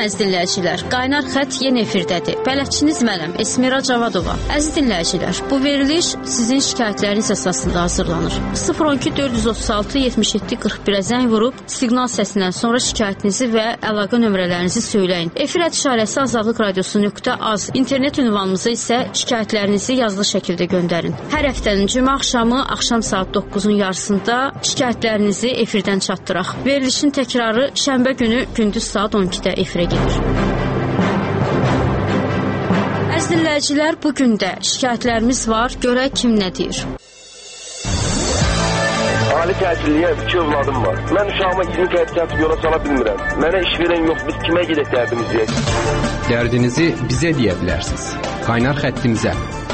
əziz dinləyicilər, Qaynar xətt yeni efirdədir. Bələdçiniz mənəm, Esmira Cavadova. Əziz dinləyicilər, bu veriliş sizin şikayətləriniz əsasında hazırlanır. 012-436-77-41-ə zəng vurub, siqnal səsindən sonra şikayətinizi və əlaqə nömrələrinizi söyləyin. Efir işarəsi Azadlıq Radiosu.az, internet ünvanımıza isə şikayətlərinizi yazılı şəkildə göndərin. Hər həftənin cümə axşamı, axşam saat 9-un yarısında şikayətlərinizi efirdən çatdıraq. Verilişin təkrarı şənbə günü gündüz saat 12-də efirə gedir. Əziz dinləyicilər, bugün də şikayətlərimiz var. Görək kim nə deyir. Ali təhsilliyə 2 övladım var. Mən uşağıma 20 qəbul yola sala bilmirəm. Mənə iş verən yox, biz kimə gedək dərdimizi? Dərdinizi bizə deyə bilərsiniz. Qaynar xəttimizə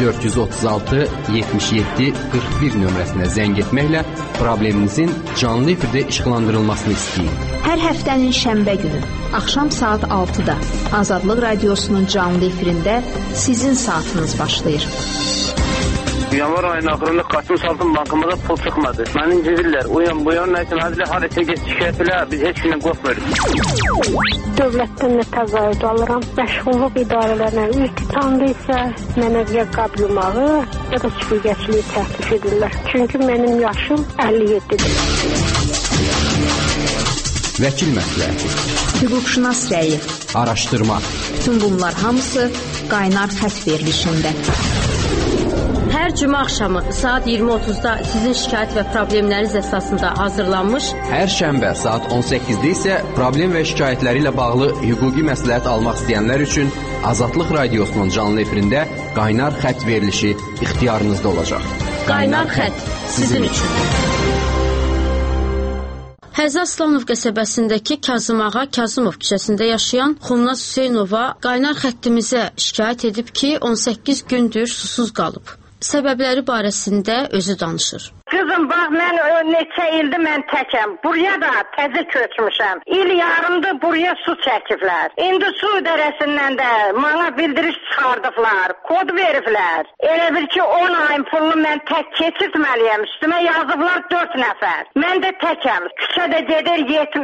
436-77-41 nömrəsinə zəng etməklə probleminizin canlı efirdə işıqlandırılmasını istəyin. Hər həftənin şənbə günü, axşam saat 6-da Azadlıq Radiosunun canlı efirində sizin saatınız başlayır. Yanvar ayının axırında Qasım Saltın bankımıza pul çıxmadı. Məni incidirlər. Uyan, nəysə, həzlə hadisə geç şikayətlə, biz heç kimdən qorxmuyoruz. Dövlətdən də təzahürat alıram. Məşğulluq idarələrlə iltitamda isə mənə ya qablamağı, ya da çiftliğəçiliyi təklif edirlər. Çünki mənim yaşım 57-dir. Vəkil məsləhəti, hüquqşünas rəyi, araşdırma. Bütün bunlar hamısı Qaynar xətt verilişində. Hər cümə axşamı saat 20:30-da sizin şikayət və problemləriniz əsasında hazırlanmış. Hər şənbə saat 18-də isə problem və şikayətləri ilə bağlı hüquqi məsləhət almaq istəyənlər üçün Azadlıq Radiosunun canlı efirində Qaynar xətt verilişi ixtiyarınızda olacaq. Qaynar xətt sizin üçün. Həzə Aslanov qəsəbəsindəki Kazım Ağa Kazımov küçəsində yaşayan Xumnaz Hüseynova qaynar xəttimizə şikayət edib ki, 18 gündür susuz qalıb. Səbəbləri barəsində özü danışır. Kızım bax, mən neçə ildir mən təkəm. Buraya da təzə köçmüşəm. İl yarımdır buraya su çəkiblər. İndi su idarəsindən də mənə bildiriş çıxardıblar, kod veriblər. Elə bil ki 10 ayın pulunu mən tək keçirtməliyəm. Üstümə yazıblar 4 nəfər. Mən də təkəm. Küçədə gedir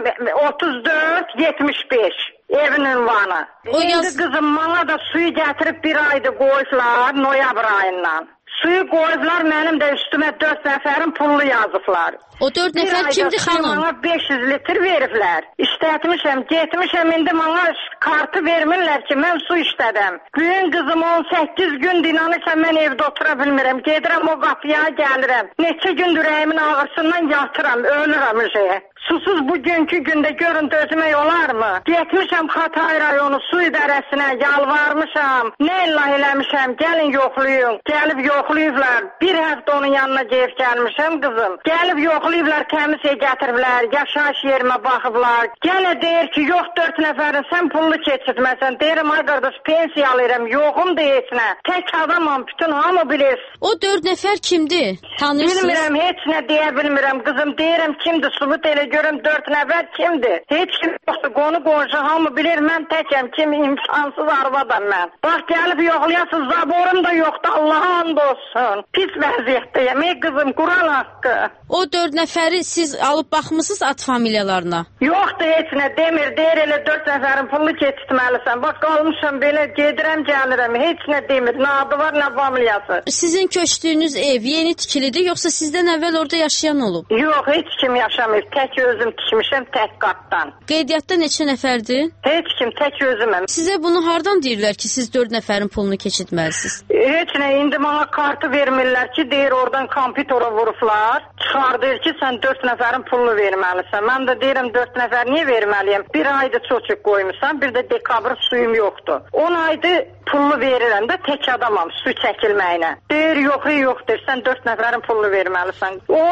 34-75. Evin ünvanı. İndi kızım mənə da suyu gətirib bir ayda qoyublar, noyabr ayından. Suyu qoyublar, mənim də üstümə 4 nəfərin pulunu yazıblar. O 4 nəfər kimdir xanım? Mənə 500 litr veriblər. İşlətmişəm, getmişəm, indi mənə kartı vermirlər ki, mən su işlədim. Gün qızım 18 gün dinanırsan, mən evdə otura bilmirəm. Gedirəm o qapıya, gəlirəm. Neçə gün ürəyimin ağrısından yatıram, ölürəm şeyə. Susuz bugünkü gündə görün dözmək olarmı? Getmişəm Xatay rayonu su idarəsinə, yalvarmışam. Nə illah eləmişəm, gəlin yoxlayın. Gəlib yoxlayıblar. Bir həftə onun yanına gelib gəlmişəm qızım. Gəlib yoxlayıblar, təmizə gətiriblər, yaşayış yerimə baxıblar. Gənə deyir ki, yox 4 nəfərin sən pullu keçirtməsən. Deyirəm, ay qardaş, pensiya alıram, yoxum deyəsinə. Tək adamam, bütün hamı bilir. O 4 nəfər kimdir? Tanırsınız? Bilmirəm, heç nə deyə bilmirəm qızım. Deyirəm, kimdir, subut elə görüm 4 nəfər kimdir? Heç kim yoxdur, qonu qonşu hamı bilir, mən təkəm, kim imkansız arvadam mən. Bax, gəlib yoxlayasın, zaborum da yoxdur, Allah'a and olsun. Pis vəziyyətdəyəm, ey qızım, Quran haqqı. O 4 nəfəri siz alıb baxmısınız ad familiyalarına? Yoxdur, heç nə demir, deyir elə 4 nəfərin pulunu keçirtməlisən. Bax, qalmışam belə, gedirəm, gəlirəm, heç nə demir, nə adı var, nə familiyası. Sizin köçdüyünüz ev yeni tikilidir, yoxsa sizdən əvvəl orada yaşayan olub? Yox, heç kim yaşamır, tək özüm tikmişəm, tək qatdan. Qeydiyyatda neçə nəfərdir? Heç kim, tək özüməm. Sizə bunu hardan deyirlər ki, siz 4 nəfərin pulunu keçirtməlisiniz? Heç nə, indi mənə kartı vermirlər ki, deyir oradan kompütora vurublar. Çıxardır ki, sən 4 nəfərin pulunu verməlisən. Mən də deyirəm 4 nəfər niyə verməliyəm? Bir ayda çocuq qoymuşsan, bir də dekabr suyum yoxdur. 10 ayda pulunu verirəm də tək adamam su çəkilməyinə. Deyir, yoxdur, sən 4 nəfərin pulunu verməlisən.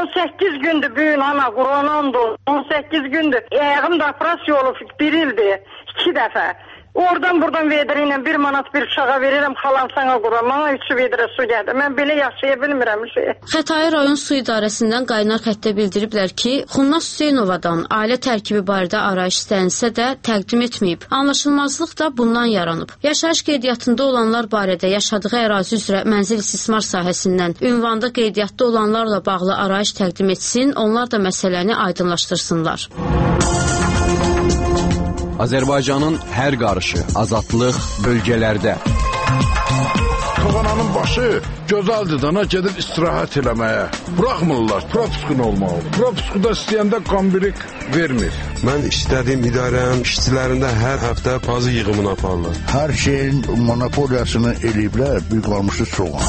18 gündür büyün ana, Quranandı. 18 gündür. Ayağım da operasiya olub, 1 ildir, 2 dəfə. Oradan buradan vedrə 1 manat bir uşağa verirəm, xalam sana quram, bana 3 vedrə su gəlir. Mən belə yaşaya bilmirəm şey. Xətai rayon su idarəsindən qaynar xəttə bildiriblər ki, Xumnaz Hüseynovadan ailə tərkibi barədə arayış istənilsə də təqdim etməyib. Anlaşılmazlıq da bundan yaranıb. Yaşayış qeydiyyatında olanlar barədə yaşadığı ərazi üzrə mənzil istismar sahəsindən ünvanda qeydiyyatda olanlarla bağlı arayış təqdim etsin, onlar da məsələni aydınlaşdırsınlar. Azərbaycanın hər qarışı, azadlıq bölgələrdə. Toğananın başı gözəldir dana gedir istirahət eləməyə. Buraxmırlar, propiskun olmalı. Propiskuda istəyəndə qambirik vermir. Mən istədiyim idarənin işçilərində hər həftə pazı yığımını aparırlar. Hər şeyin monopoliyasını eləyiblər, bir qalmışı soğan.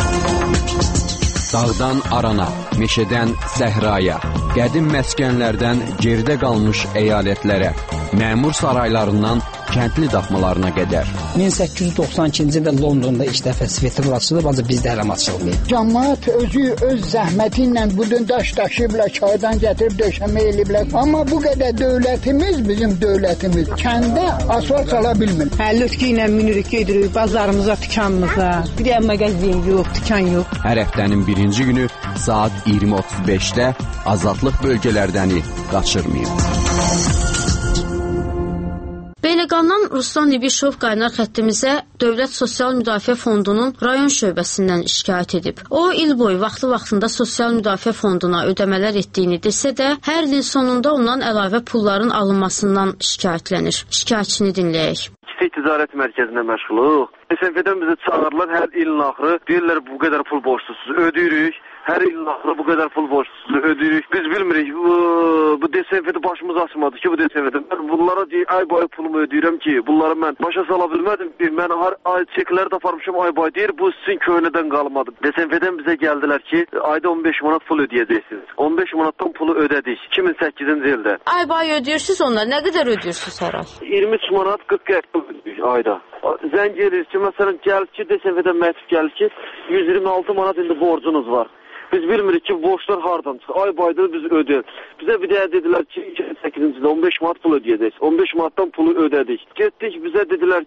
Dağdan arana, meşədən səhraya, qədim məskənlərdən geridə qalmış əyalətlərə, məmur saraylarından kəndli daxmalarına qədər. 1892-ci ildə Londonda ilk dəfə svetofor açılıb, ancaq bizdə hələm açılmayıb. Cəmaət özü öz zəhməti ilə budun daş daşıyıblar, çaydan gətirib döşəmə eləyiblər. Amma bu qədər dövlətimiz, bizim dövlətimiz kəndə asfalt sala bilmir. Lütki ilə minirik, gedirik bazarımıza, dükanımıza. Bir də mağazin yox, dükan yox. Hər həftənin birinci günü saat 20:35-də azadlıq bölgələrdəni qaçırmayın. Beyləqandan Ruslan İbişov qaynar xəttimizə Dövlət Sosial Müdafiə Fondunun rayon şöbəsindən şikayət edib. O, il boyu vaxtında Sosial Müdafiə Fonduna ödəmələr etdiyini desə də, hər ilin sonunda ondan əlavə pulların alınmasından şikayətlənir. Şikayətçini dinləyək. Kiçik ticarət mərkəzində məşğuluq. SMF-dən bizi çağırırlar hər ilin axırı. Deyirlər bu qədər pul borclusunuz, ödəyirik. Hər ilin axırı bu qədər pul borclusunuz, ödəyirik. Biz bilmirik, bu DSF-də başımız açmadı ki, bu DSF-də. Mən bunlara ay boyu pulumu ödəyirəm ki, bunları mən başa sala bilmədim. Mən hər ay çekləri də aparmışım ay boyu. Deyir, bu sizin köhnədən qalmadı. DSF-dən bizə gəldilər ki, ayda 15 manat pul ödəyəcəksiniz. 15 manatdan pulu ödədik 2008-ci ildə. Ay boyu ödəyirsiniz onlar, nə qədər ödəyirsiniz hər ay? 23 manat 40 qəpik ödəyirik ayda. Zəng edir ki, məsələn, gəlir ki, DSF-dən məktub gəlir ki, 126 manat indi borcunuz var. Biz bilmirik ki, borçlar hardan çıxır. Ay bayda biz ödəyir. Bizə bir də dedilər ki, 2008-ci ildə 15 manat pul ödəyəcək. 15 manatdan pulu ödədik. Getdik, bizə dedilər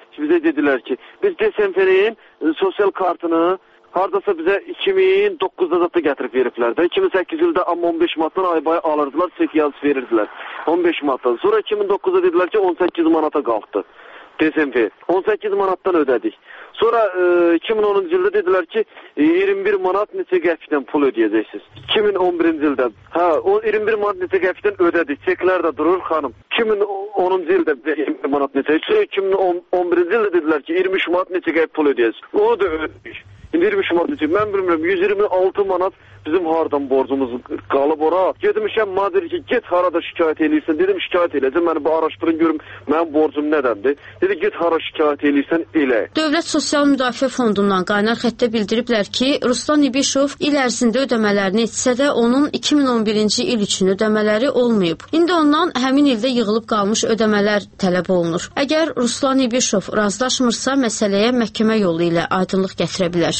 ki, biz DSF-nin sosial kartını hardasa bizə 2009-da da gətirib veriblər də. 2008 ildə amma 15 manatdan ay boyu alırdılar, çek yazı verirdilər. 15 manatdan. Sonra 2009-da dedilər ki, 18 manata qalxdı. DSF. 18 manatdan ödədik. Sonra 2010-cu ildə dedilər ki, 21 manat neçə qəpikdən pul ödəyəcəksiniz. 2011-ci ildə. 21 manat neçə qəpikdən ödədik. Çeklər də durur xanım. 2010-cu ildə 21 manat neçə. 2011-ci ildə dedilər ki, 23 manat neçə qəpik pul ödəyəcəksiniz. Onu da ödədik. 23 manat neçə. Mən bilmirəm, 126 manat bizim hardan borcumuz qalıb ora. Gedmişəm, mənə dedi ki, get harada şikayət eləyirsən. Dedim, şikayət eləyəcəm, məni bir araşdırın, görüm, mənim borcum nədəndir. Dedi, get hara şikayət eləyirsən, elə. Dövlət Sosial Müdafiə Fondundan qaynar xəttə bildiriblər ki, Ruslan İbişov il ərzində ödəmələrini etsə də, onun 2011-ci il üçün ödəmələri olmayıb. İndi ondan həmin ildə yığılıb qalmış ödəmələr tələb olunur. Əgər Ruslan İbişov razılaşmırsa, məsələyə məhkəmə yolu ilə aydınlıq gətirə bilər.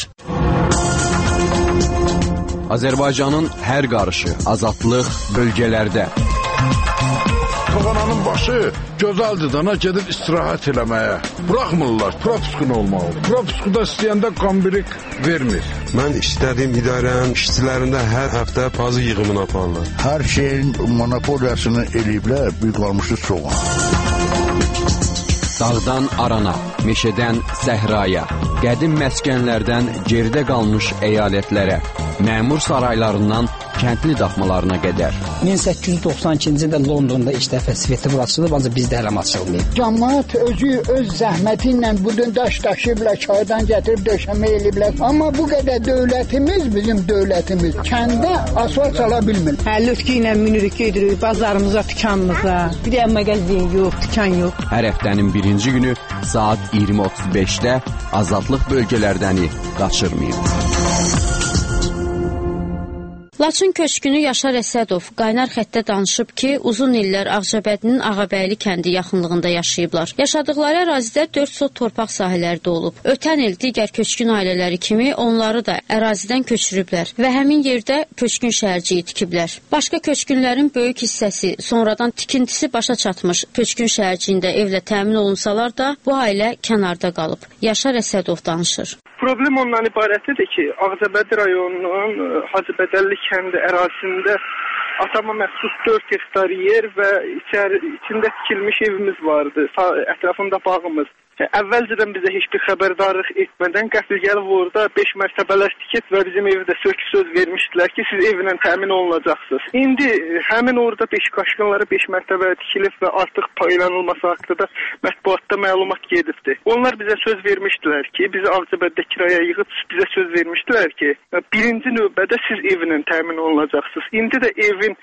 Azərbaycanın hər qarışı, azadlıq bölgələrdə. Toğananın başı gözəldir dana gedir istirahət eləməyə. Buraxmırlar, propiskun olmalı. Propiskuda istəyəndə qambirik vermir. Mən istədiyim idarənin işçilərində hər həftə pazı yığımını aparırlar. Hər şeyin monopoliyasını eləyiblər, bir qalmışı soğan. Dağdan arana, meşədən səhraya, qədim məskənlərdən geridə qalmış əyalətlərə, məmur saraylarından kəndli daxmalarına qədər. 1892-ci ildə Londonda ilk dəfə svetofor açılıb, ancaq bizdə hələm açılmayıb. Cəmaət özü öz zəhməti ilə budun daş daşıyıblar, çaydan gətirib döşəmə eləyiblər. Amma bu qədər dövlətimiz, bizim dövlətimiz kəndə asfalt sala bilmir. Lütki ilə minirik, gedirik bazarımıza, dükanımıza. Bir də mağazin yox, dükan yox. Hər həftənin birinci günü saat 20:35-də azadlıq bölgələrdəni qaçırmayın. Laçın köçkünü Yaşar Əsədov qaynar xəttdə danışıb ki, uzun illər Ağcabədinin Ağabəyli kəndi yaxınlığında yaşayıblar. Yaşadıkları ərazidə 4 sot torpaq sahələri də olub. Ötən il digər köçkün ailələri kimi onları da ərazidən köçürüblər və həmin yerdə köçkün şəhərciyi tikiblər. Başqa köçkünlərin böyük hissəsi sonradan tikintisi başa çatmış köçkün şəhərciyində evlə təmin olunsalar da bu ailə kənarda qalıb. Yaşar Əsədov danışır. Problem ondan ibarətdir ki, Ağcabədi rayonunun Hacıbədəlli kəndi ərazisində atama məxsus 4 hektar yer və içində tikilmiş evimiz vardı, ətrafında bağımız. Əvvəlcədən bizə heç bir xəbərdarlıq etmədən qəfil gəlib orada 5 mərtəbələr tiket və bizim evdə söz vermişdilər ki, siz evlə təmin olunacaqsınız. İndi həmin orada 5 qaşqınları 5 mərtəbə tikilib və artıq paylanılması haqqında mətbuatda məlumat gedibdi. Onlar bizə söz vermişdilər ki, bizi Ağcabədidə kiraya yığıb bizə söz vermişdilər ki, birinci növbədə siz evlə təmin olunacaqsınız. İndi də evin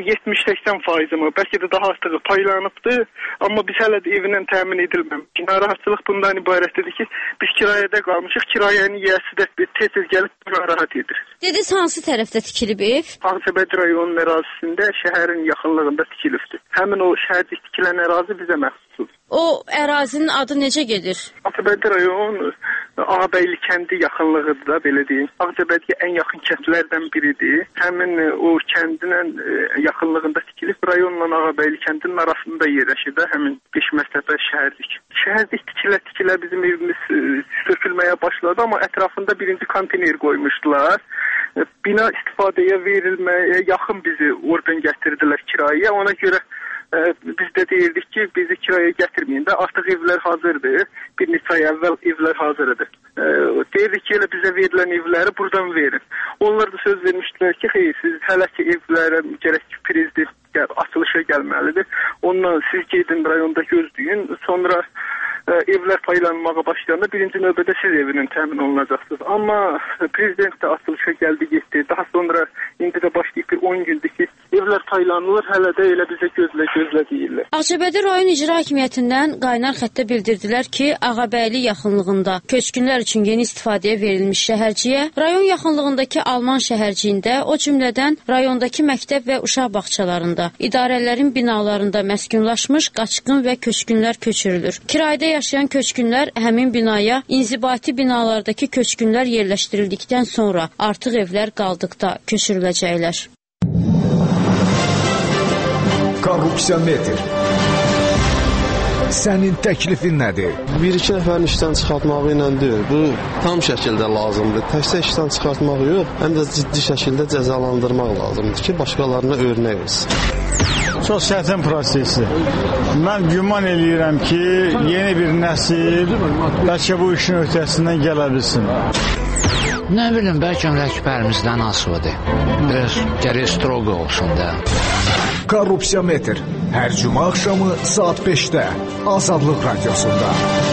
70-80%, bəlkə də daha artığı paylanıbdı, amma biz hələ də evlə təmin edilməmişik. Narahatçılıq bundan ibarətdir ki, biz kirayədə qalmışıq, kirayənin yiyəsi də tez gəlib narahat edir. Dediniz, hansı tərəfdə tikilib ev? Ağcabədi rayonunun ərazisində, şəhərin yaxınlığında tikilibdir. Həmin o şəhərdə tikilən ərazi bizə məxsusdur. O ərazinin adı necə gedir? Ağcabədi rayonu Ağabəyli kəndi yaxınlığıdır da, belə deyim. Ağcabədiyə ən yaxın kəndlərdən biridir. Həmin o kəndinin yaxınlığında tikilib, rayonla Ağabəyli kəndinin arasında yerləşir də, həmin 5 mərtəbə şəhərlik. Şəhərlik tikilə bizim evimiz sökülməyə başladı, amma ətrafında birinci konteyner qoymuşdular. Bina istifadəyə verilməyə yaxın bizi oradan gətirdilər kirayəyə. Ona görə biz də deyirdik ki, bizi kiraya gətirməyin də, artıq evlər hazırdır. Bir neçə ay əvvəl evlər hazırdır. Deyirdik ki, elə bizə verilən evləri buradan verin. Onlar da söz vermişdilər ki, xeyr, siz hələ ki evlərə gərək ki, prezident açılışa gəlməlidir. Ondan siz gedin rayonda gözləyin, sonra evlər paylanmağa başlayanda birinci növbədə siz evinin təmin olunacaqsınız. Amma prezident də açılışa gəldi, getdi. Daha sonra indi də başlayıb bir 10 gündür ki, evlər paylanılır, hələ də elə bizə gözlə deyirlər. Ağcabədi rayon icra hakimiyyətindən qaynar xəttə bildirdilər ki, Ağabəyli yaxınlığında köçkünlər üçün yeni istifadəyə verilmiş şəhərciyə, rayon yaxınlığındakı Alman şəhərciyində, o cümlədən rayondakı məktəb və uşaq bağçalarında, idarələrin binalarında məskunlaşmış qaçqın və köçkünlər köçürülür. Kirayədə yaşayan köçkünlər həmin binaya inzibati binalardakı köçkünlər yerləşdirildikdən sonra artıq evlər qaldıqda köçürüləcəklər. Korrupsiya metr. Sənin təklifin nədir? Bir-iki nəfərin işdən çıxartmağı ilə deyil, bu tam şəkildə lazımdır. Təkcə işdən çıxartmaq yox, həm də ciddi şəkildə cəzalandırmaq lazımdır ki, başqalarına örnək olsun. Çox çətin prosesdir. Mən güman eləyirəm ki, yeni bir nəsil bəlkə bu işin öhdəsindən gələ bilsin. Nə bilim, bəlkə rəhbərimizdən asılıdır. Biraz gərək stroq olsun da. Korrupsiya metr. Hər cümə axşamı saat 5-də Azadlıq Radiosunda.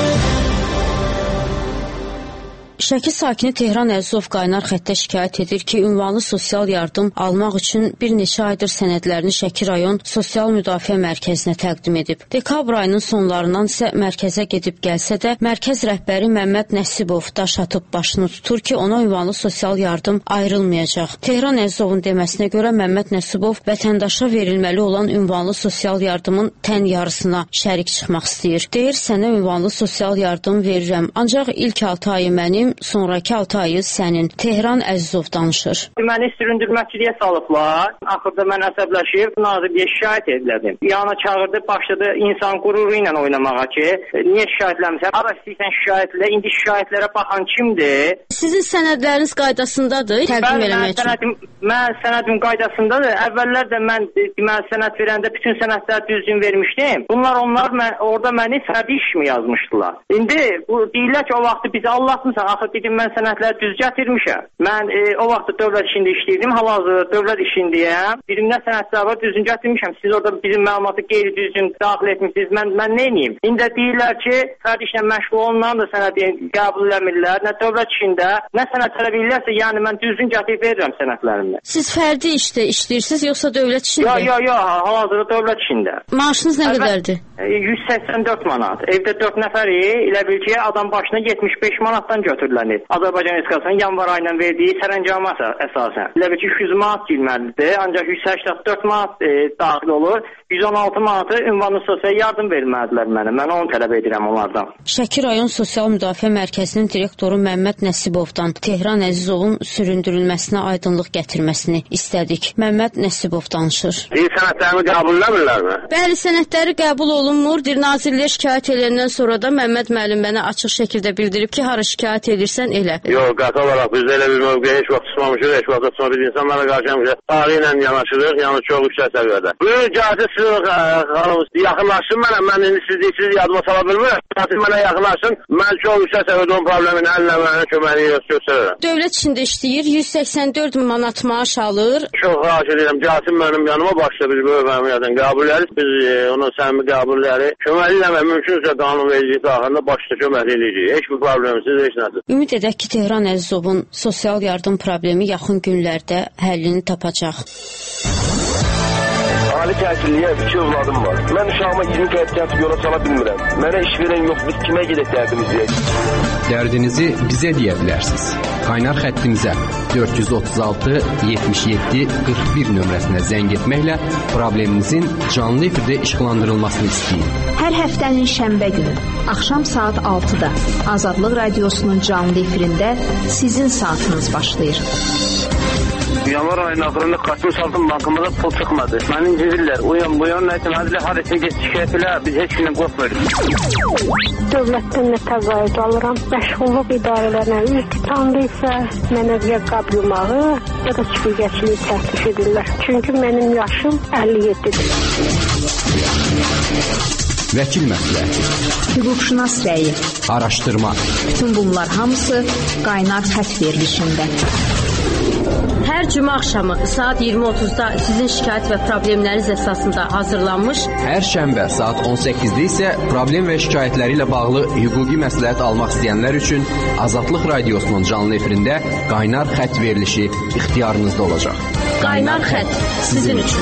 Şəki sakini Tehran Əzizov qaynar xəttə şikayət edir ki, ünvanlı sosial yardım almaq üçün bir neçə aydır sənədlərini Şəki rayon Sosial Müdafiə Mərkəzinə təqdim edib. Dekabr ayının sonlarından isə mərkəzə gedib gəlsə də, mərkəz rəhbəri Məmməd Nəsibov daş atıb başını tutur ki, ona ünvanlı sosial yardım ayrılmayacaq. Tehran Əzizovun deməsinə görə Məmməd Nəsibov vətəndaşa verilməli olan ünvanlı sosial yardımın tən yarısına şərik çıxmaq istəyir. Deyir, sənə ünvanlı sosial yardım verirəm, ancaq ilk 6 ayı mənim, sonraki 6 ayı sənin. Tehran Əzizov danışır. Məni süründürməkçiliyə salıblar. Axırda mən əsəbləşib nazirliyə şikayət edilədim. Yana çağırdı, başladı insan qüruru ilə oynamağa ki, niyə şikayətləmirsən? Ara istəyirsən şikayətlə, indi şikayətlərə baxan kimdir? Sizin sənədləriniz qaydasındadır, təqdim eləmək üçün. Mən sənədim qaydasındadır. Əvvəllər də mən sənəd verəndə bütün sənədləri düzgün vermişdim. Onlar orada məni fərdi iş mi yazmışdılar? İndi deyirlər ki, o vaxtı bizi Allahsınsan, axı dedim, mən sənədləri düz gətirmişəm. Mən o vaxtda dövlət işində işləyirdim, hal-hazırda dövlət işindəyəm. Birimdə sənədlər var, düzgün gətirmişəm. Siz orada bizim məlumatı qeyri-düzgün daxil etmişsiniz. Mən nə edeyim? İndi deyirlər ki, fərdi işlə məşğul olunan da sənədi qəbul eləmirlər. Nə dövlət işində, nə sənəd tələb edirlərsə, yəni mən düzgün gətirib verirəm sənədlərimi. Siz fərdi işdə işləyirsiniz, yoxsa dövlət işində? Yox, hal-hazırda dövlət işində. Maaşınız nə qədərdir? 184 manat. Evdə 4 nəfəri, elə bil ki, adam başına 75 manatdan götürülənir. Azərbaycan Respublikasının yanvar ayından verdiyi sərəncama əsasən. Elə bil ki, 200 manat girməlidir, ancaq 184 manat daxil olur. 116 manatı ünvanlı sosial yardım verməlidirlər mənə. Mən onu tələb edirəm onlardan. Şəki rayon Sosial Müdafiə Mərkəzinin direktoru Məmməd Nəsibovdan Tehran Əzizovun süründürülməsinə aydınlıq gətirməsini istədik. Məmməd Nəsibov danışır. Sənədlərimi qəbul eləmirlərmi? Bəli, sənədləri qəbul olunmur. Nazirliyə şikayət edəndən sonra da Məmməd müəllim mənə açıq şəkildə bildirib ki, hara şikayət edir bilirsən elə. Yox, qata olaraq biz elə bir mövqeyə heç vaxt tutmamışıq, heç vaxt tutma biz insanlara qarşı tarih ilə yanaşırıq, yəni çox yüksək səviyyədə. Bugün gəlsin sizin xanımız yaxınlaşsın mənə, mən indi siz yadıma sala bilmirəm. Gəlsin mənə yaxınlaşsın, mən çox yüksək səviyyədə onun problemini əllə mənə köməyini göstərərəm. Dövlət içində işləyir, 184 manat maaş alır. Çox xahiş edirəm, gəlsin mənim yanıma başla biz bölməməyədən qəbulləri, biz onun səmimi qəbulləri köməklə və mümkünsə qanunvericilik daxilində başda kömək edəcəyik. Heç bir problemsiz, heç nədir. Ümid edək ki, Tehran Əzizovun sosial yardım problemi yaxın günlərdə həllini tapacaq. Ali təhsilliyə 2 övladım var. Mən uşağıma 20 qəd gətirib yola sala bilmirəm. Mənə iş verən yox, biz kimə gedək dərdimiz deyək? Dərdinizi bizə deyə bilərsiniz. Qaynar xəttimizə 436 77 41 nömrəsinə zəng etməklə probleminizin canlı efirdə işıqlandırılmasını istəyin. Hər həftənin şənbə günü axşam saat 6-da Azadlıq Radiosunun canlı efirində sizin saatınız başlayır. Yanvar ayının axırında kaçın saldım bankımıza pul çıxmadı. Məni incidirlər. Uyan, nəysə, hədilə harəsin geç şikayət elə, biz heç gündən qorxmuyoruz. Dövlətdən nə təqaüd alıram. Məşğulluq idarələrlə iltitamda isə mənə ya qab yumağı, ya da çiftçiliyi təklif edirlər. Çünki mənim yaşım 57-dir. Vəkil məsləhəti, hüquqşünas rəyi, araşdırma. Bütün bunlar hamısı qaynar xətt verilişində. Hər cümə axşamı saat 20:30-da sizin şikayət və problemləriniz əsasında hazırlanmış. Hər şənbə saat 18-də isə problem və şikayətləri ilə bağlı hüquqi məsləhət almaq istəyənlər üçün Azadlıq Radiosunun canlı efirində qaynar xətt verilişi ixtiyarınızda olacaq. Qaynar xətt sizin üçün.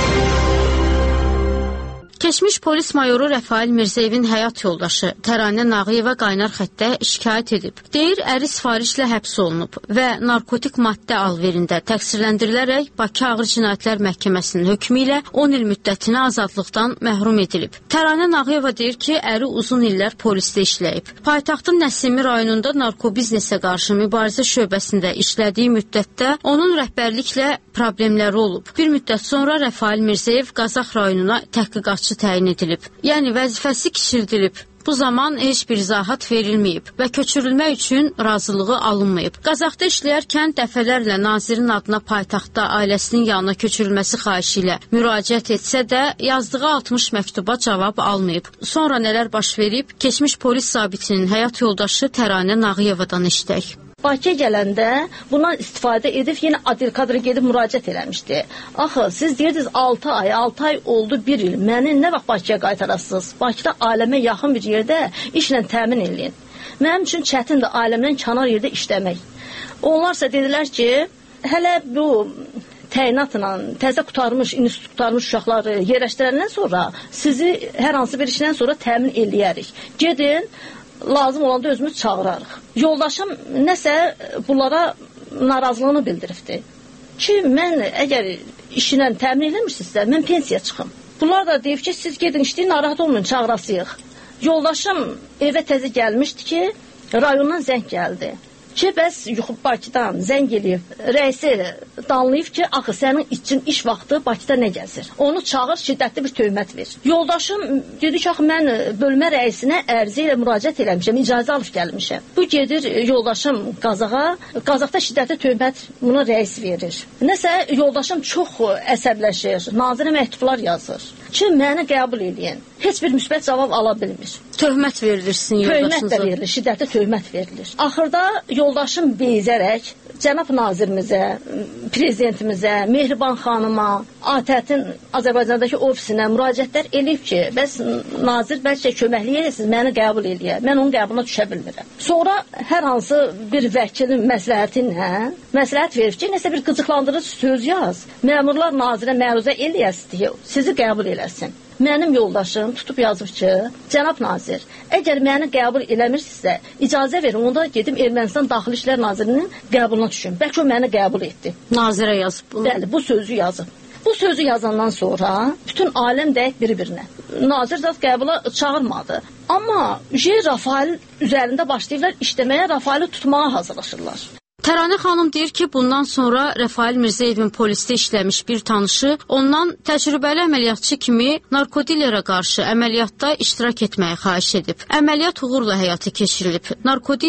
Keçmiş polis mayoru Rəfail Mirzəyevin həyat yoldaşı Təranə Nağıyeva qaynar xəttdə şikayət edib. Deyir, əri sifarişlə həbs olunub və narkotik maddə alverində təqsirləndirilərək Bakı Ağır Cinayətlər Məhkəməsinin hökmü ilə 10 il müddətinə azadlıqdan məhrum edilib. Təranə Nağıyeva deyir ki, əri uzun illər polisdə işləyib. Paytaxtın Nəsimi rayonunda narkobiznesə qarşı mübarizə şöbəsində işlədiyi müddətdə onun rəhbərliklə problemləri olub. Bir müddət sonra Rəfail Mirzəyev Qazax rayonuna təhqiqatçı təyin edilib. Yəni vəzifəsi kiçildilib. Bu zaman heç bir izahat verilməyib və köçürülmək üçün razılığı alınmayıb. Qazaxda işləyərkən dəfələrlə nazirin adına paytaxtda ailəsinin yanına köçürülməsi xahişi ilə müraciət etsə də yazdığı 60 məktuba cavab almayıb. Sonra nələr baş verib? Keçmiş polis zabitinin həyat yoldaşı Təranə Nağıyevadan eşidək. Bakıya gələndə bundan istifadə edib yenə advokata gedib müraciət eləmişdi. Axı siz deyirdiniz 6 ay oldu 1 il. Məni nə vaxt Bakıya qaytarasınız? Bakıda ailəmə yaxın bir yerdə işlə təmin edin. Mənim üçün çətindir ailəmdən kənar yerdə işləmək. Onlarsa dedilər ki, hələ bu təyinatla təzə qutarmış, institut qutarmış uşaqları yerləşdirəndən sonra sizi hər hansı bir işdən sonra təmin eləyərik. Gedin, lazım olanda özümüz çağırarıq. Yoldaşım nəsə bunlara narazılığını bildiribdi. Ki, mən əgər işinə təmin edilmirsinizsə, mən pensiya çıxım. Bunlar da deyib ki, siz gedin işləyin, narahat olmayın, çağırasıyıq. Yoldaşım evə təzə gəlmişdi ki, rayondan zəng gəldi. Ki, bəs yuxu Bakıdan zəng eləyib, rəisi danlayıb ki, axı sənin için iş vaxtı Bakıda nə gəzir? Onu çağır, şiddətli bir töhmət ver. Yoldaşım dedi ki, axı mən bölmə rəisinə ərizə ilə müraciət eləmişəm, icazə alıb gəlmişəm. Bu gedir yoldaşım Qazaxa, Qazaxda şiddətli töhmət buna rəis verir. Nəsə yoldaşım çox əsəbləşir, nazirə məktublar yazır ki, məni qəbul edin. Heç bir müsbət cavab ala bilmir. Töhmət verilirsin yoldaşınıza. Töhmət də verilir, şiddətli töhmət verilir. Axırda yoldaşım bezərək cənab nazirimizə, prezidentimizə, Mehriban xanıma, ATƏT-in Azərbaycandakı ofisinə müraciətlər eləyib ki, bəs nazir bəlkə köməklik edirsiniz, məni qəbul eləyə. Mən onun qəbuluna düşə bilmirəm. Sonra hər hansı bir vəkilin məsləhəti ilə məsləhət verib ki, nəsə bir qıcıqlandırıcı söz yaz. Məmurlar nazirə məruzə eləyəsiz, sizi qəbul eləsin. Mənim yoldaşım tutub yazıb ki, cənab nazir, əgər məni qəbul eləmirsinizsə, icazə verin, onda gedim Ermənistan Daxili İşlər Nazirinin qəbuluna düşün. Bəlkə o məni qəbul etdi. Nazirə yazıb bunu. Bəli, bu sözü yazıb. Bu sözü yazandan sonra bütün aləm dəyək bir-birinə. Nazir zat qəbula çağırmadı. Amma Rəfail üzərində başlayırlar işləməyə, Rəfaili tutmağa hazırlaşırlar. Təranə xanım deyir ki, bundan sonra Rəfail Mirzəyevin polisdə işləmiş bir tanışı ondan təcrübəli əməliyyatçı kimi narkodilərə qarşı əməliyyatda iştirak etməyi xahiş edib. Əməliyyat uğurla həyata keçirilib. Narkodiler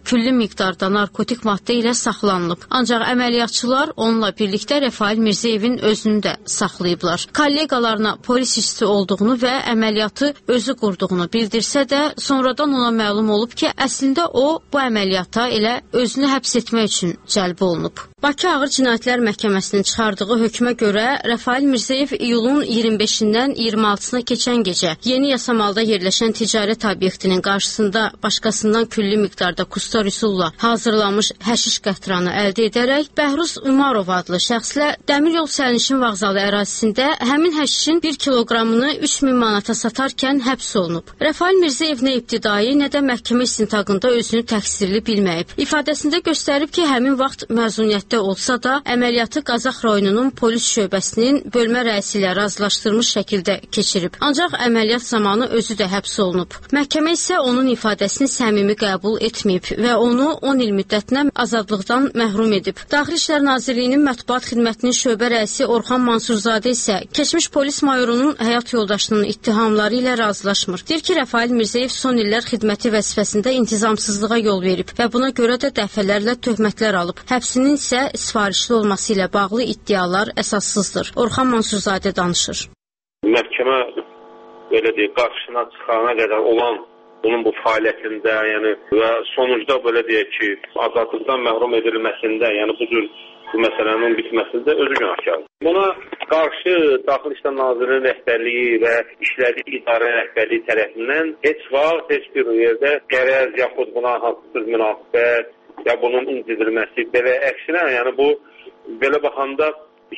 külli miqdarda narkotik maddə ilə saxlanılıb. Ancaq əməliyyatçılar onunla birlikdə Rəfail Mirzəyevin özünü də saxlayıblar. Kolleqalarına polis işçisi olduğunu və əməliyyatı özü qurduğunu bildirsə də, sonradan ona məlum olub ki, əslində o, bu əməliyyata elə özünü həbs etmək üçün cəlb olunub. Bakı Ağır Cinayətlər Məhkəməsinin çıxardığı hökmə görə Rəfail Mirzəyev iyulun 25-dən 26-sına keçən gecə yeni yasamalda yerləşən ticarət obyektinin qarşısında başqasından külli miqdarda kustor üsulla hazırlanmış həşiş qətranı əldə edərək Bəhruz Umarov adlı şəxslə Dəmiryol Sərnişin Vağzalı ərazisində həmin həşişin 1 kiloqramını 3000 manata satarkən həbs olunub. Rəfail Mirzəyev nə ibtidai, nə də məhkəmə istintaqında özünü təqsirli bilməyib. İfadəsində göstərib ki, həmin vaxt məzuniyyətdə olsa da, əməliyyatı Qazax rayonunun polis şöbəsinin bölmə rəisi ilə razılaşdırmış şəkildə keçirib. Ancaq əməliyyat zamanı özü də həbs olunub. Məhkəmə isə onun ifadəsini səmimi qəbul etməyib və onu 10 il müddətinə azadlıqdan məhrum edib. Daxili İşlər Nazirliyinin mətbuat xidmətinin şöbə rəisi Orxan Mansurzadə isə keçmiş polis mayorunun həyat yoldaşının ittihamları ilə razılaşmır. Deyir ki, Rəfail Mirzəyev son illər xidməti vəzifəsində intizamsızlığa yol verib və buna görə də dəfələrlə töhmətlər alıb. Həbsinin isə sifarişli olması ilə bağlı iddialar əsassızdır. Orxan Mansurzadə danışır. Məhkəmə belə deyək, qarşısına çıxana qədər olan bunun bu fəaliyyətində, yəni və sonucda belə deyək ki, azadlıqdan məhrum edilməsində, yəni bu cür bu məsələnin bitməsində özü günahkardır. Buna qarşı Daxili İşlər Nazirliyinin rəhbərliyi və işlədiyi idarə rəhbərliyi tərəfindən heç vaxt, heç bir yerdə qərəz yaxud buna hansısa münasibət ya bunun incidilməsi, belə əksinə, yəni bu, belə baxanda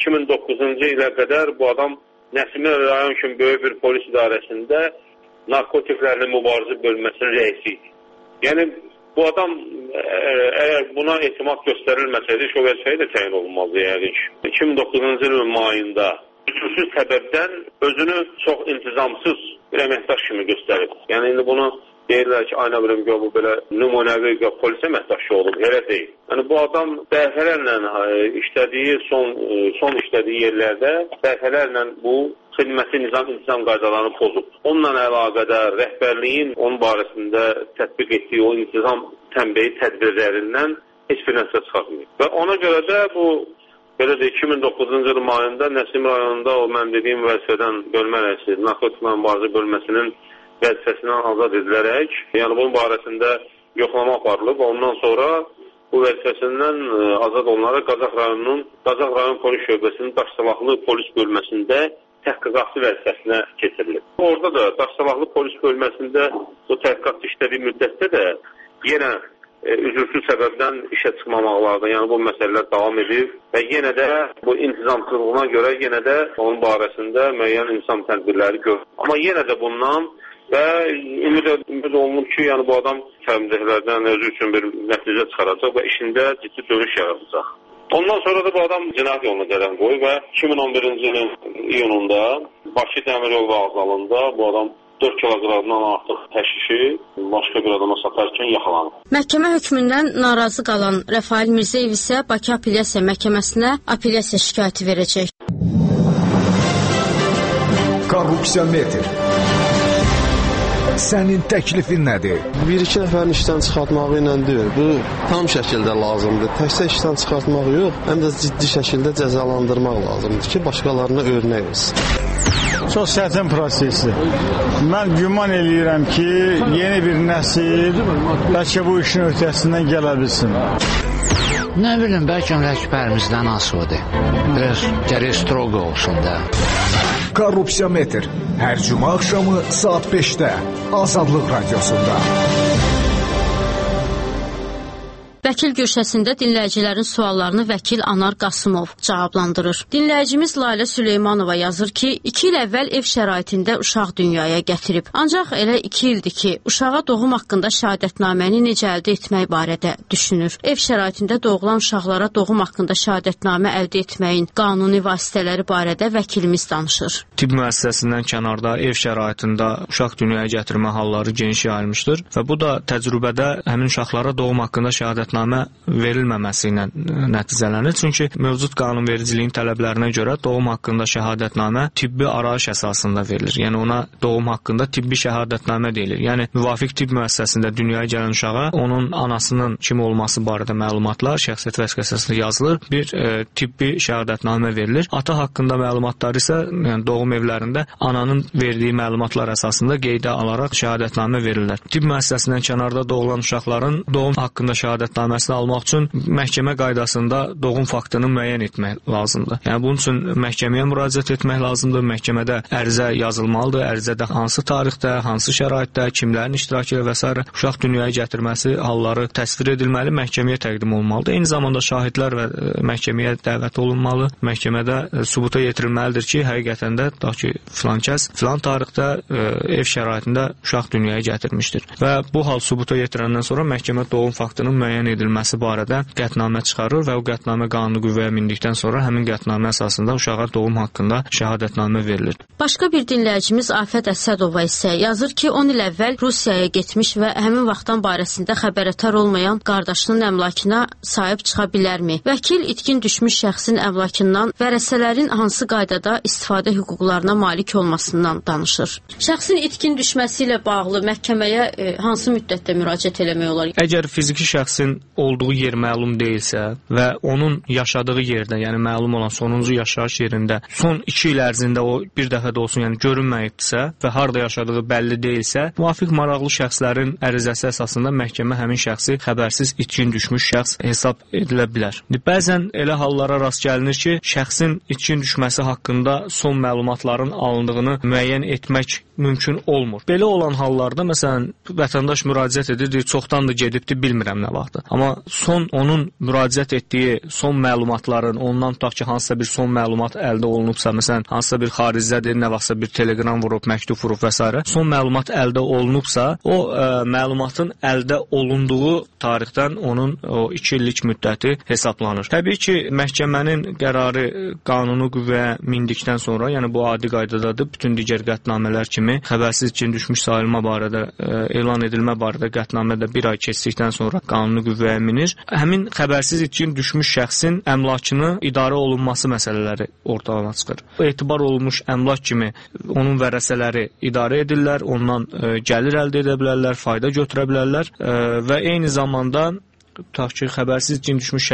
2009-cu ilə qədər bu adam Nəsimi rayon kimi böyük bir polis idarəsində narkotiklərlə mübarizə bölməsinin rəisi idi. Yəni, bu adam, əgər buna etimad göstərilməsəydi, o vəzifəyə də təyin olunmazdı, yəni 2009-cu ilin mayında xüsusi səbəbdən özünü çox intizamsız bir əməkdaş kimi göstərib. Yəni, indi bunu deyirlər ki, aynə bilim ki, bu belə nümunəvi polis əməkdaşı olub, elə deyil. Yəni, bu adam dəfələrlə işlədiyi, son işlədiyi yerlərdə dəfələrlə bu xidməti intizam qaydalarını pozub. Onunla əlaqədar rəhbərliyin onun barəsində tətbiq etdiyi o intizam tənbəyi tədbirlərindən heç bir nəticə çıxartmıyor. Və ona görə də bu, belə deyək, 2009-cu il mayında Nəsim rayonunda o mən dediyim vəzifədən bölmə rəisi, narkotiklə mübarizə bölməsinin vəzifəsindən azad edilərək, yəni bunun barəsində yoxlama aparılıb. Ondan sonra bu vəzifəsindən azad olunaraq Qazax rayon polis şöbəsinin daşsalaqlı polis bölməsində təhqiqatçı vəzifəsinə keçirilib. Orada da daşsalaqlı polis bölməsində bu təhqiqatçı işlədiyi müddətdə də yenə üzürsüz səbəbdən işə çıxmamaqlardan, yəni bu məsələlər davam edib və yenə də bu intizamsızlığına görə yenə də onun barəsində müəyyən intizam tədbirləri görülür. Amma yenə də bundan və ümid olunur ki, yəni bu adam təmizliklərdən özü üçün bir nəticə çıxaracaq və işində ciddi dönüş yaradacaq. Ondan sonra da bu adam cinayət yoluna gələn qoyub və 2011-ci ilin iyununda Bakı Dəmiryol Vağzalında bu adam 4 kiloqramdan artıq həşişi başqa bir adama satarkən yaxalanıb. Məhkəmə hökmündən narazı qalan Rəfail Mirzəyev isə Bakı Apellyasiya Məhkəməsinə apellyasiya şikayəti verəcək. Korrupsiya metr. Sənin təklifin nədir? Bir-iki nəfərin işdən çıxartmağı ilə deyil, bu tam şəkildə lazımdır. Təkcə işdən çıxartmaq yox, həm də ciddi şəkildə cəzalandırmaq lazımdır ki, başqalarına örnək olsun. Çox çətin prosesdir. Mən güman eləyirəm ki, yeni bir nəsil bəlkə bu işin öhdəsindən gələ bilsin. Nə bilim, bəlkə rəhbərimizdən asılıdır. Biraz gərək stroq olsun da. Korrupsiya metr. Hər cümə axşamı saat 5-də Azadlıq Radiosunda. Vəkil görüşəsində dinləyicilərin suallarını vəkil Anar Qasımov cavablandırır. Dinləyicimiz Lalə Süleymanova yazır ki, 2 il əvvəl ev şəraitində uşaq dünyaya gətirib. Ancaq elə 2 ildir ki, uşağa doğum haqqında şəhadətnaməni necə əldə etmək barədə düşünür. Ev şəraitində doğulan uşaqlara doğum haqqında şəhadətnamə əldə etməyin qanuni vasitələri barədə vəkilimiz danışır. Tibb müəssisəsindən kənarda ev şəraitində uşaq dünyaya gətirmə halları geniş yayılmışdır və bu da təcrübədə həmin uşaqlara doğum haqqında şəhadətnamə şəhadətnamə verilməməsi ilə nəticələnir. Çünki mövcud qanunvericiliyin tələblərinə görə doğum haqqında şəhadətnamə tibbi arayış əsasında verilir. Yəni ona doğum haqqında tibbi şəhadətnamə deyilir. Yəni müvafiq tibb müəssisəsində dünyaya gələn uşağa onun anasının kim olması barədə məlumatlar şəxsiyyət vəsiqəsində yazılır. Bir tibbi şəhadətnamə verilir. Ata haqqında məlumatlar isə yəni doğum evlərində ananın verdiyi məlumatlar əsasında qeydə alaraq şəhadətnamə verirlər. Tibb müəssisəsindən kənarda doğulan uşaqların doğum haqqında şəhadətnaməsini almaq üçün məhkəmə qaydasında doğum faktını müəyyən etmək lazımdır. Yəni bunun üçün məhkəməyə müraciət etmək lazımdır. Məhkəmədə ərizə yazılmalıdır. Ərizədə hansı tarixdə, hansı şəraitdə, kimlərin iştirakı və s. uşaq dünyaya gətirməsi halları təsvir edilməli, məhkəməyə təqdim olunmalıdır. Eyni zamanda şahidlər və məhkəməyə dəvət olunmalı. Məhkəmədə sübuta yetirilməlidir ki, həqiqətən də filan kəs filan tarixdə ev şəraitində uşaq dünyaya gətirmişdir. Və bu hal sübuta yetirəndən sonra məhkəmə doğum faktının müəyyən edilməsi barədə qətnamə çıxarır və o qətnamə qanuni qüvvəyə mindikdən sonra həmin qətnamə əsasında uşağa doğum haqqında şəhadətnamə verilir. Başqa bir dinləyicimiz Afət Əsədova isə yazır ki, 10 il əvvəl Rusiyaya getmiş və həmin vaxtdan barəsində xəbərətər olmayan qardaşının əmlakına sahib çıxa bilərmi? Vəkil itkin düşmüş şəxsin əmlakından vərəsələrin hansı qaydada istifadə hüquqlarına malik olmasından danışır. Şəxsin itkin düşməsi ilə bağlı məhkəməyə hansı müddətdə müraciət eləmək olar? Əgər fiziki şəxsin olduğu yer məlum deyilsə və onun yaşadığı yerdə, yəni məlum olan sonuncu yaşayış yerində son 2 il ərzində o bir dəfə də olsun, yəni görünməyibdirsə və harda yaşadığı bəlli deyilsə, müvafiq maraqlı şəxslərin ərizəsi əsasında məhkəmə həmin şəxsi xəbərsiz itkin düşmüş şəxs hesab edilə bilər. Bəzən elə hallara rast gəlinir ki, şəxsin itkin düşməsi haqqında son məlumatların alındığını müəyyən etmək mümkün olmur. Belə olan hallarda, məsələn, vətəndaş müraciət edir, deyir, çoxdandır gedibdir, bilmirəm nə vaxtdır. Amma onun müraciət etdiyi son məlumatların, ondan tutaq ki, hansısa bir son məlumat əldə olunubsa, məsələn, hansısa bir xaricdədir, nə vaxtsa bir telegram vurub, məktub vurub və s. son məlumat əldə olunubsa, o məlumatın əldə olunduğu tarixdən onun o 2 illik müddəti hesablanır. Təbii ki, məhkəmənin qərarı qanunu qüvvəyə mindikdən sonra, yəni bu adi qaydadadır, bütün digər qətnamələr kimi xəbərsiz itkin düşmüş sayılma barədə, elan edilmə barədə qətnamə də 1 ay keçdikdən sonra qanuni qüvvəyə minir. Həmin xəbərsiz itkin düşmüş şəxsin əmlakını idarə olunması məsələləri ortalığa çıxır. Etibar olunmuş əmlak kimi onun vərəsələri idarə edirlər, ondan gəlir əldə edə bilərlər, fayda götürə bilərlər və eyni zamanda tutaq ki, xəbərsiz itkin düşmüş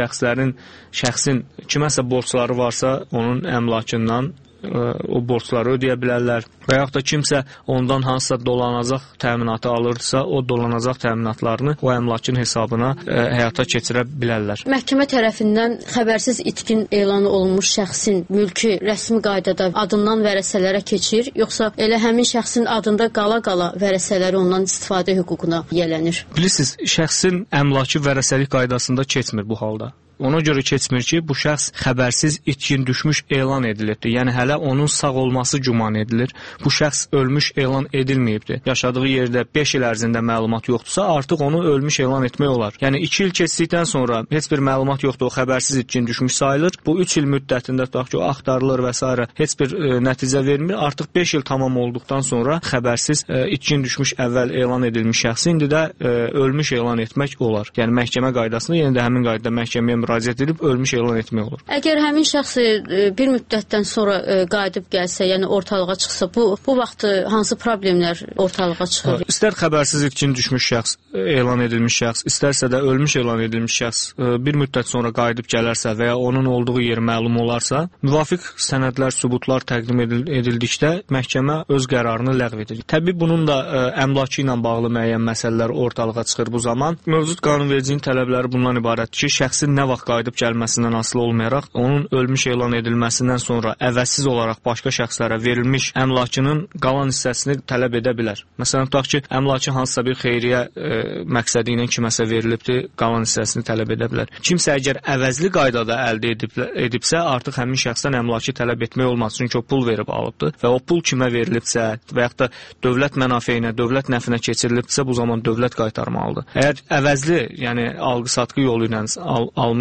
şəxsin kiməsə borcları varsa, onun əmlakından o borcları ödəyə bilərlər və yaxud da kimsə ondan hansısa dolanacaq təminatı alırsa, o dolanacaq təminatlarını o əmlakın hesabına həyata keçirə bilərlər. Məhkəmə tərəfindən xəbərsiz itkin elan olunmuş şəxsin mülkü rəsmi qaydada adından vərəsələrə keçir, yoxsa elə həmin şəxsin adında qala-qala vərəsələri ondan istifadə hüququna yiyələnir? Bilirsiniz, şəxsin əmlakı vərəsəlik qaydasında keçmir bu halda. Ona görə keçmir ki, bu şəxs xəbərsiz itkin düşmüş elan edilibdir. Yəni hələ onun sağ olması güman edilir. Bu şəxs ölmüş elan edilməyibdir. Yaşadığı yerdə 5 il ərzində məlumat yoxdursa, artıq onu ölmüş elan etmək olar. Yəni 2 il keçdikdən sonra heç bir məlumat yoxdur, o xəbərsiz itkin düşmüş sayılır. Bu 3 il müddətində tutaq ki, o axtarılır və s. heç bir nəticə vermir. Artıq 5 il tamam olduqdan sonra xəbərsiz itkin düşmüş əvvəl elan edilmiş şəxsi indi də ölmüş elan etmək olar. Yəni məhkəmə qaydasında yenə də həmin qaydada məhkəməyə müraciət edib ölmüş elan etmək olur. Əgər həmin şəxs bir müddətdən sonra qayıdıb gəlsə, yəni ortalığa çıxsa, bu vaxt hansı problemlər ortalığa çıxır? İstər xəbərsiz itkin düşmüş şəxs, elan edilmiş şəxs, istərsə də ölmüş elan edilmiş şəxs bir müddət sonra qayıdıb gələrsə və ya onun olduğu yer məlum olarsa, müvafiq sənədlər, sübutlar təqdim edildikdə məhkəmə öz qərarını ləğv edir. Təbii bunun da əmlakı ilə bağlı müəyyən məsələlər ortalığa çıxır bu zaman. Mövcud qanunvericiliyin tələbləri bundan ibarətdir ki, şəxsin nə vaxt qayıdıb gəlməsindən asılı olmayaraq, onun ölmüş elan edilməsindən sonra əvəzsiz olaraq başqa şəxslərə verilmiş əmlakının qalan hissəsini tələb edə bilər. Məsələn, tutaq ki, əmlakı hansısa bir xeyriyyə məqsədi ilə kiməsə verilibdir, qalan hissəsini tələb edə bilər. Kimsə əgər əvəzli qaydada əldə edibsə, artıq həmin şəxsdən əmlakı tələb etmək olmaz, çünki o pul verib alıbdır və o pul kimə verilibsə və yaxud da dövlət mənafeyinə, dövlət nəfinə keçirilibsə, bu zaman dövlət qaytarmalıdır. Əgər əvəzli, yəni alqı-satqı yolu ilə almış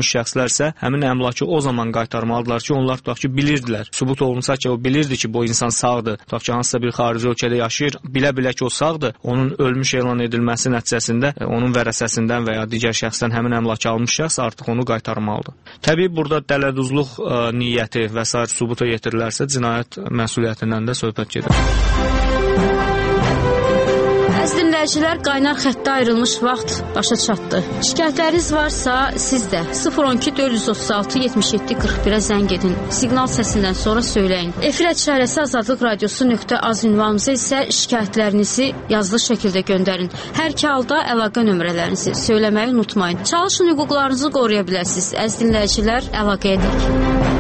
olmuş şəxslər isə həmin əmlakı o zaman qaytarmalıdırlar ki, onlar tutaq ki, bilirdilər. Sübut olunsa ki, o bilirdi ki, bu insan sağdır. Tutaq ki, hansısa bir xarici ölkədə yaşayır, bilə-bilə ki, o sağdır. Onun ölmüş elan edilməsi nəticəsində onun vərəsəsindən və ya digər şəxsdən həmin əmlakı almış şəxs artıq onu qaytarmalıdır. Təbii burada dələduzluq niyyəti və s. sübuta yetirilərsə cinayət məsuliyyətindən də söhbət gedir. Əziz dinləyicilər, qaynar xəttə ayrılmış vaxt başa çatdı. Şikayətləriniz varsa siz də 012 436 77 41-ə zəng edin. Siqnal səsindən sonra söyləyin. Efirət işarəsi azadlıqradiosu.az ünvanımıza isə şikayətlərinizi yazılı şəkildə göndərin. Hər iki halda əlaqə nömrələrinizi söyləməyi unutmayın. Çalışın, hüquqlarınızı qoruya biləsiniz. Əziz dinləyicilər, əlaqəyə edək.